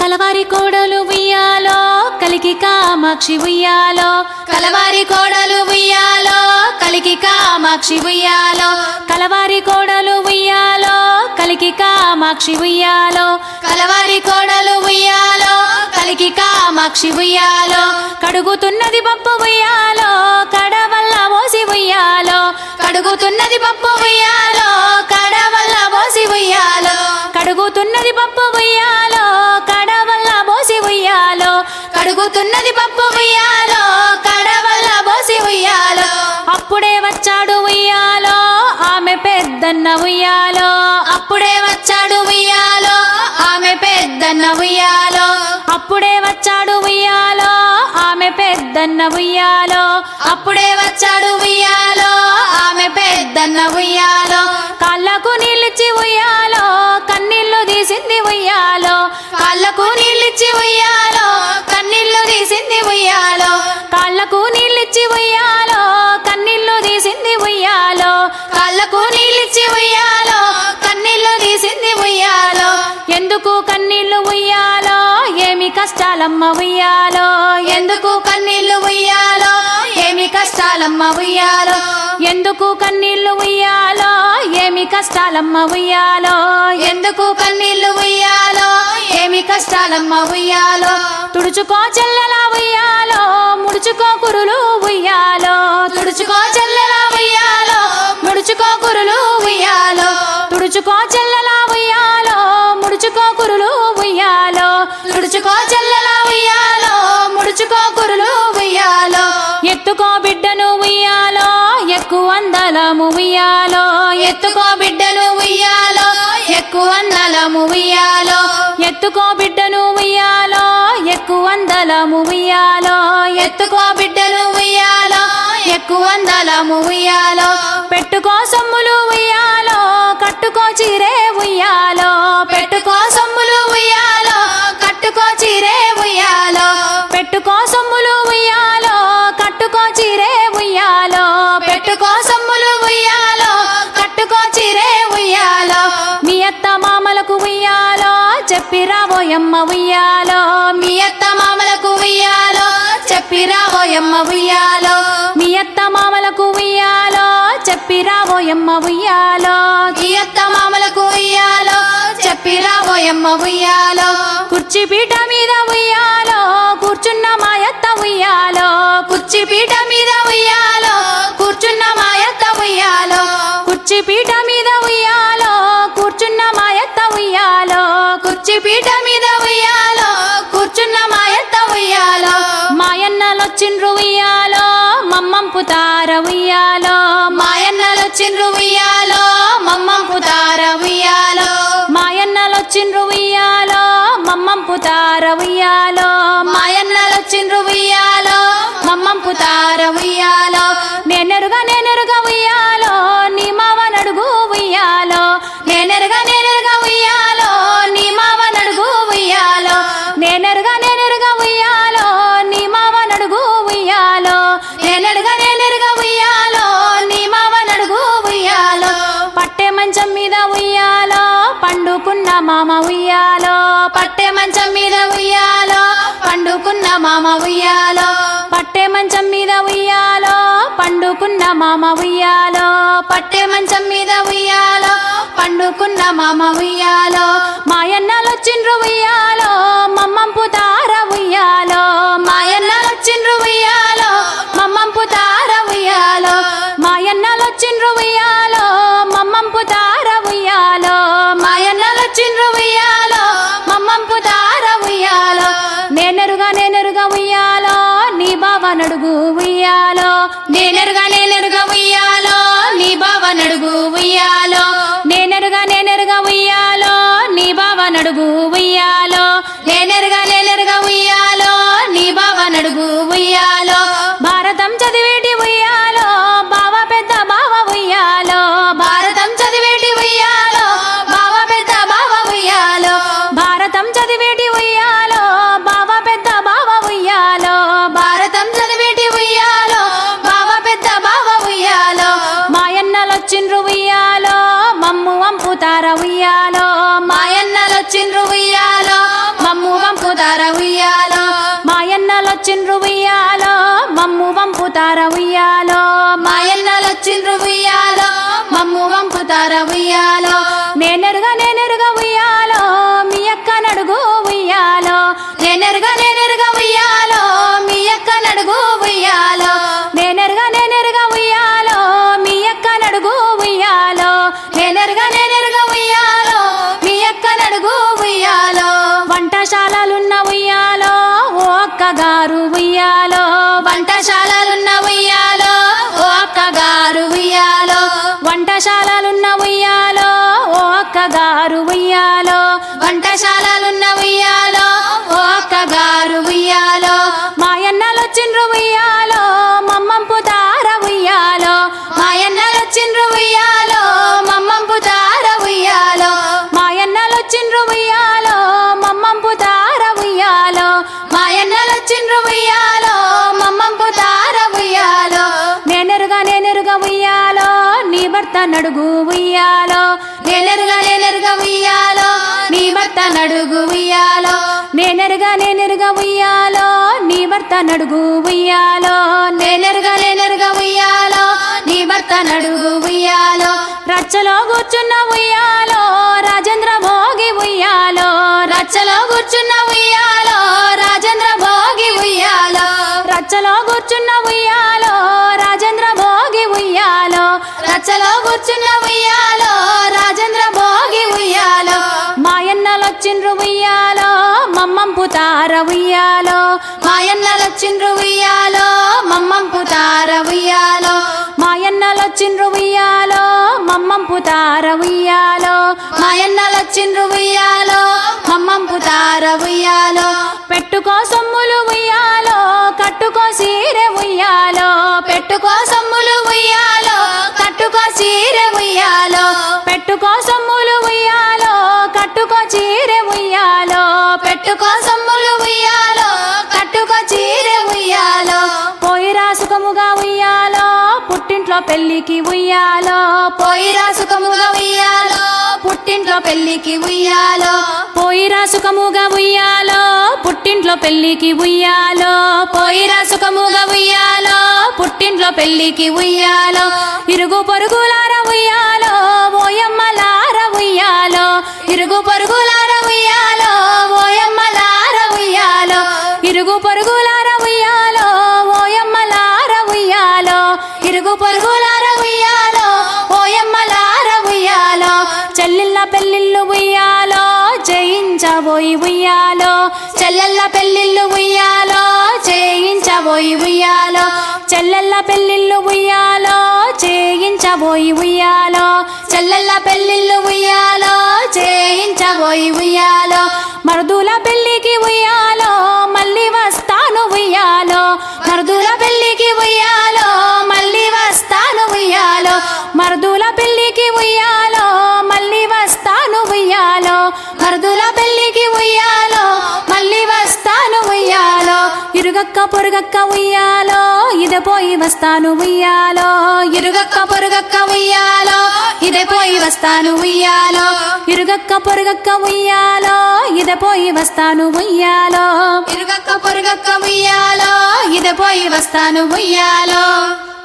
కలవారి కోడలు ఉయ్యాలో కలికి కామాక్షి ఉయ్యాలో కలవారి కోడలు ఉయ్యాలో కలికి కామాక్షి ఉయ్యాలో కలవారి కోడలు ఉయ్యాలో కలికి కామాక్షి ఉయ్యాలో కలవారి కోడలు ఉయ్యాలో కలికి కామాక్షి ఉయ్యాలో కడుగుతున్నది పప్పు ఉయ్యాలో కడవల్ల మోసి ఉయ్యాలో కడుగుతున్నది పప్పు ఉయ్యాలో కడవల్ల మోసి ఉయ్యాలో కడుగుతున్నది పప్పు ఉయ్యాలో కడవల్ల మోసి ఉయ్యాలో కడుగుతున్నది పప్పు ఉయ్యాలో కడవల్ల మోసి ఉయ్యాలో అప్పుడే వచ్చాడు ఉయ్యాలో ఆమె పెద్దన్న ఉయ్యాలో అప్పుడే వచ్చాడు ఉయ్యాలో ఆమె పెద్దన్న ఉయ్యాలో అప్పుడే వచ్చాడు ఉయ్యాలో ఆమె పెద్దన్న ఉయ్యాలో అప్పుడే వచ్చాడు ఉయ్యాలో ఆమె పెద్దన్న ఉయ్యాలో కాళ్ళకు నీళ్ళిచ్చి ఉయ్యాలో కన్నీళ్లు తీసింది ఉయ్యాలో కాళ్ళకు నీళ్ళిచ్చి ఉయ్యాలో కన్నీళ్లు తీసింది ఉయ్యాలో కాళ్ళకు నీళ్ళిచ్చి ఉయ్యాలో కన్నీళ్లు తీసింది ఉయ్యాలో కాళ్ళకు నీళ్ళిచ్చి ఉయ్యాలో కన్నీళ్లు తీసింది ఉయ్యాలో ఎందుకు కన్నీళ్లు ఉయ్యాలో ఏమి కష్టాలమ్మ ఉయ్యాలో ఎందుకు కన్నీళ్లు ఉయ్యాలో ఏమి కష్టాలమ్మ ఉయ్యాలో ఎందుకు కన్నీళ్లు ఉయ్యాలో ఏమి కష్టాలమ్మ ఉయ్యాలో ఎందుకు కన్నీళ్లు ఉయ్యాలో ఏమి కష్టాలమ్మ ఉయ్యాలో తుడుచుకో చెల్లెలా ఉయ్యాలో ముడుచుకో కురులు ఉయ్యాలో తుడుచుకో చెల్లెలా ఉయ్యాలో ముడుచుకో కురులు ఉయ్యాలో తుడుచుకో చెల్లెలా ఉయ్యాలో ముడుచుకో కురులు ఉయ్యాలో తుడుచుకో చెల్లెలా ఉయ్యాలో ముడుచుకో కురులు ఉయ్యాలో ఎత్తుకో బిడ్డను ఉయ్యాలో ఎక్కువ అందలము ఉయ్యాలో ఎత్తుకో బిడ్డను ఉయ్యాలో ఎక్కువ అందలము ఉయ్యాలో ఎత్తుకో బిడ్డను ఉయ్యాలో ఎక్కువ అందలము ఉయ్యాలో ఎత్తుకో బిడ్డను ఉయ్యాలో ఎక్కువ అందలము ఉయ్యాలో పెట్టుకో సొమ్ములు ఉయ్యాలో కట్టుకో చీరే ఉయ్యాలో పెట్టుకో సొమ్ములు ఉయ్యాలో కట్టుకో చీరే ఉయ్యాలో పెట్టుకో సొమ్ములు ఉయ్యాలో కట్టుకో చీరే ఉయ్యాలో పెట్టుకో సొమ్ములు ఉయ్యాలో కట్టుకో చీరే ఉయ్యాలో మీ అత్త మామలకు ఉయ్యాలో చెప్పి రాబోయమ్మ ఉయ్యాలో మీ అత్త మామలకు ఉయ్యాలో చెప్పి రాబోయమ్మ ఉయ్యాలో మీ అత్త మామలకు ఉయ్యాలో చెప్పి రాబోయమ్మ ఉయ్యాలో మీ అత్త మామలకు ఉయ్యాలో చెప్పి రాబోయమ్మ ఉయ్యాలో కుర్చీ పీట మీద ఉయ్యాలో కూర్చున్న మాయత్త ఉయ్యాలో కుర్చీ పీట మీద ఉయ్యాలో కూర్చున్న మాయత్త ఉయ్యాలో కుర్చీ పీట మీద ఉయ్యాలో కూర్చున్న మాయత్త ఉయ్యాలో కుర్చీ పీట మీద ఉయ్యాలో కూర్చున్న మాయత్త ఉయ్యాలో మాయన్నలొచ్చిండ్రు ఉయ్యాలో మమ్మంపుతార ఉయ్యాలో మాయన్నలొచ్చిండ్రు ఉయ్యాలో మమ్మంపుతార ఉయ్యాలో మాయన్నలొచ్చిండ్రు ఉయ్యాలో మమ్మంపుతార ఉయ్యాలో మాయన్నలొచ్చిండ్రు ఉయ్యాలో మమ్మంపుతార ఉయ్యాలో నేనెరుగా ఉయ్యాలో నీ మావ నడుగు ఉయ్యాలో నేనెరుగా ఉయ్యాలో నీ మావ నడుగు ఉయ్యాలో నేనెరుగా ఉయ్యాలో నీ మావ నడుగు ఉయ్యాలో నేనెరుగా ఉయ్యాలో నీ మావ నడుగు ఉయ్యాలో పట్టె మంచం మీద ఉయ్యాలో పండుకున్న మామ ఉయ్యాలో పట్టె మంచం మీద ఉయ్యాలో పండుకున్న మామ ఉయ్యాలో పట్టె మంచం మీద ఉయ్యాలో పండుకున్న మామ ఉయ్యాలో పట్టె మంచం మీద ఉయ్యాలో పండుకున్న మామ ఉయ్యాలో మాయన్నలొచ్చిండ్రు ఉయ్యాలో మమ్మంపుతార ఉయ్యాలో మాయన్నలొచ్చిండ్రు ఉయ్యాలో మమ్మంపుతార ఉయ్యాలో మాయన్నలొచ్చిండ్రు ఉయ్యాలో మమ్మంపుతార ఉయ్యాలో మాయన్నలొచ్చిండ్రు ఉయ్యాలో మమ్మంపుతార ఉయ్యాలో నేనెరుగా ఉయ్యాలో నీ బావ నడుగు ఉయ్యాలో నేనెరుగా ఉయ్యాలో నీ బావ నడుగు ఉయ్యాలో నేనెరుగా ఉయ్యాలో నీ బావ నడుగు ఉయ్యాలో నేనెరుగా ఉయ్యాలో నీ బావ నడుగు ఉయ్యాలో భారతం చదివేటి ఉయ్యాలో బావ పెద్ద బావ ఉయ్యాలో భారతం చదివేటి ఉయ్యాలో బావ పెద్ద బావ ఉయ్యాలో భారతం చదివేటి ఉయ్యాలో బావ పెద్ద బావ ఉయ్యాలో భారతం చదివేటి ఉయ్యాలో బావ పెద్ద బావ ఉయ్యాలో మాయన్నలొచ్చిండ్రు ఉయ్యాలో మమ్ము వంపుతార ఉయ్యాలో మాయన్నలొచ్చిండ్రు ఉయ్యాలో వంపుతార ఉయ్యాలో మాయన్నలొచ్చిండ్రు ఉయ్యాలో మమ్ము వంపుతార ఉయ్యాలో నేనెరుగా ఉయ్యాలో మీ అక్క నడుగు ఉయ్యాలో నేనెరుగా ఉయ్యాలో మీ అక్క నడుగు ఉయ్యాలో నేనెరుగా ఉయ్యాలో మీ అక్క నడుగు ఉయ్యాలో నేనెరుగా ఉయ్యాలో మీ అక్క నడుగు ఉయ్యాలో వంటశాలలున్న ఉయ్యాలో ఓ అక్కగారు ఉయ్యాలో వంటశాలలున్న ఉయ్యాలో ఓ అక్కగారు ఉయ్యాలో వంటశాలలున్న ఉయ్యాలో ఓ అక్కగారు ఉయ్యాలో వంటశాలలున్న ఉయ్యాలో ఓ అక్కగారు ఉయ్యాలో మాయన్నలొచ్చిండ్రు ఉయ్యాలో మమ్మంపుతార ఉయ్యాలో మాయన్నలొచ్చిండ్రు ఉయ్యాలో మమ్మంపుతార ఉయ్యాలో మాయన్నలొచ్చిండ్రు ఉయ్యాలో మమ్మంపుతార ఉయ్యాలో మాయన్నలొచ్చిండ్రు ఉయ్యాలో మమ్మంపుతార ఉయ్యాలో నేనెరుగా ఉయ్యాలో నీ భర్త నడుగు ఉయ్యాలో నేనెరుగా ఉయ్యాలో నీ భర్త నడుగు ఉయ్యాలో నేనెరుగా ఉయ్యాలో నీ భర్త నడుగు ఉయ్యాలో నేనెరుగా ఉయ్యాలో నీ భర్త నడుగు ఉయ్యాలో రచ్చలో కూర్చున్న ఉయ్యాలో రాజేంద్ర భోగి ఉయ్యాలో రచ్చలో కూర్చున్న ఉయ్యాలో రాజేంద్ర భోగి ఉయ్యాలో రచ్చలో కూర్చున్న ఉయ్యాలో రాజేంద్ర భోగి ఉయ్యాలో రచ్చలో కూర్చున్న ఉయ్యాలో రాజేంద్ర భోగి ఉయ్యాలో మాయన్నలొచ్చిండ్రు ఉయ్యాలో మమ్మంపుతార ఉయ్యాలో మాయన్నలొచ్చిండ్రు ఉయ్యాలో మమ్మంపుతార ఉయ్యాలో మాయన్నలొచ్చిండ్రు ఉయ్యాలో మమ్మంపుతార ఉయ్యాలో మాయన్నలొచ్చిండ్రు ఉయ్యాలో మమ్మంపుతార ఉయ్యాలో పెట్టుకో సొమ్ములు ఉయ్యాలో కట్టుకో సీరె ఉయ్యాలో పెట్టుకో సొమ్ములు ఉయ్యాలో కట్టుకో చీరె ఉయ్యాలో పెట్టుకో సొమ్ములు ఉయ్యాలో కట్టుకో చీరె ఉయ్యాలో పెట్టుకో సొమ్ములు ఉయ్యాలో కట్టుకో చీరె ఉయ్యాలో పోయి రాసుకముగా ఉయ్యాలో పుట్టింట్లో పెళ్లికి ఉయ్యాలో పోయి రాసుకముగా ఉయ్యాలో పుట్టింట్లో పెళ్లికి ఉయ్యాలో పోయి రాసుకముగా ఉయ్యాలో పుట్టింట్లో పెళ్లికి ఉయ్యాలో పోయి రాసుకముగా ఉయ్యాలో పుట్టింట్లో పెళ్లికి ఉయ్యాలో ఇరుగు పొరుగులార ఉయ్యాలో ఓయమ్మలార ఉయ్యాలో ఇరుగు పొరుగులార ఉయ్యాలో ఓయమ్మలార ఉయ్యాలో ఇరుగు పొరుగులార ఉయ్యాలో ఓయమ్మలార ఉయ్యాలో ఇరుగు పొరుగులార ఉయ్యాలో ఓయమ్మలార ఉయ్యాలో చెల్లెళ్ళ పెళ్ళిళ్ళు ఉయ్యాలో జయించబోయి ఉయ్యాలో చెల్లెళ్ళ పెళ్ళిళ్ళు ఉయ్యాలో చేయించబోయి ఉయ్యాలో చెల్లెళ్ళ పెళ్ళిళ్ళు ఉయ్యాలో చేయించబోయి ఉయ్యాలో చెల్లెళ్ళ పెళ్ళిళ్ళు ఉయ్యాలో చేయించబోయి ఉయ్యాలో మరుదుల పెళ్ళికి ఉయ్యాలో మళ్ళీ వస్తాను ఉయ్యాలో మరుదుల పెళ్ళికి ఉయ్యాలో మళ్ళీ వస్తాను ఉయ్యాలో మరుదుల పెళ్ళికి ఉయ్యాలో మళ్ళీ వస్తాను ఉయ్యాలో మరుదుల పెళ్ళికి ఉయ్యాలో మళ్ళీ వస్తాను ఉయ్యాలో ఇరుగక్క పొరుగక్క ఉయ్యాలో ఇదే పోయి వస్తాను ఉయ్యాలో ఇరుగక్క పొరుగక్క ఉయ్యాలో ఇదే పోయి వస్తాను ఉయ్యాలో ఇరుగక్క పొరుగక్క ఉయ్యాలో ఇదే పోయి వస్తాను ఉయ్యాలో ఇరుగక్క పొరుగక్క ఉయ్యాలో ఇదే పోయి వస్తాను ఉయ్యాలో